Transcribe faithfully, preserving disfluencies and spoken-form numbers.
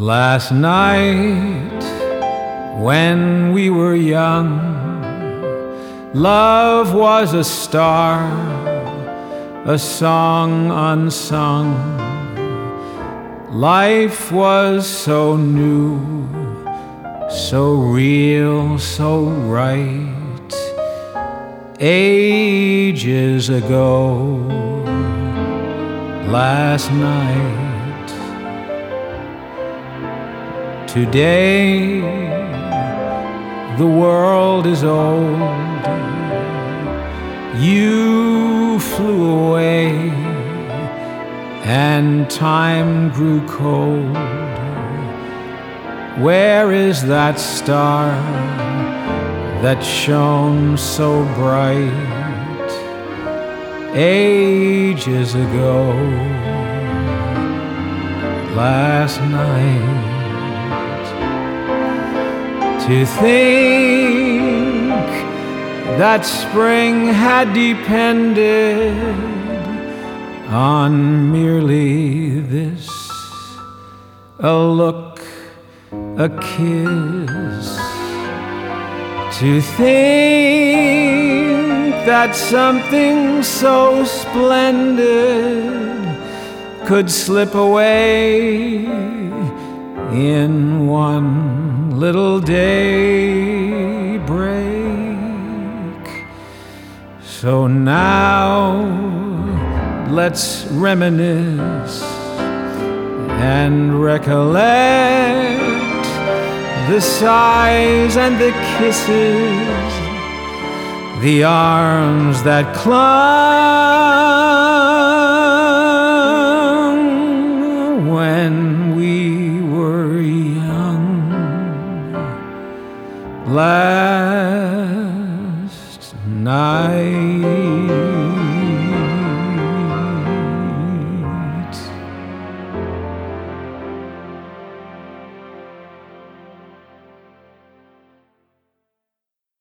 Last night, when we were young, love was a star, a song unsung. Life was so new, so real, so right. Ages ago, last night. Today, the world is old. You flew away, and time grew cold. Where is that star that shone so bright ages ago, last night? To think that spring had depended on merely this, a look, a kiss. To think that something so splendid could slip away in one little day break. So now let's reminisce and recollect the sighs and the kisses, the arms that clung when we were young. Last night.